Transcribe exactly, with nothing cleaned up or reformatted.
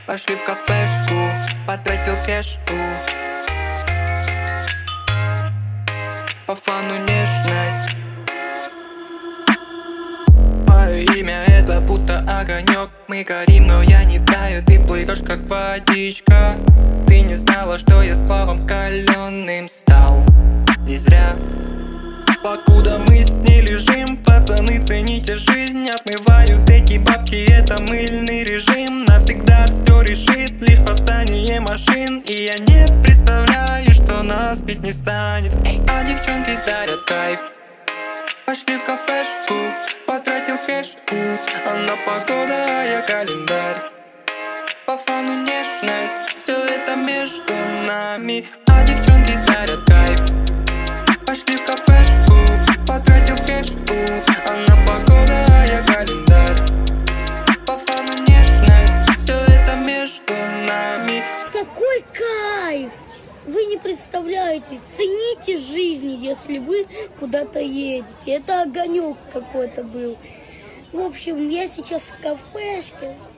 Пошли в кафешку, потратил кэш, у. По фану нежность. Мое имя это будто огонек. Мы горим, но я не таю. Ты плывешь как водичка. Ты не знала, что я сплавом каленым стал. Не зря. Покуда мы с ней лежим, пацаны, цените жизнь. Отмывают эти бабки, это мыльный режим. Навсегда все решит лишь восстание машин. И я не представляю, что нас бить не станет. А девчонки дарят кайф. Пошли в кафешку, потратил кэш, у. Она погода, а я календарь. По фану нежность, все это между нами. А девчонки дарят кайф. Пошли в кафешку, потратил кэш, у. Она погода, а я календарь. По фану нежность, все это между нами. Какой кайф! Вы не представляете, цените жизнь, если вы куда-то едете. Это огонек какой-то был. В общем, я сейчас в кафешке.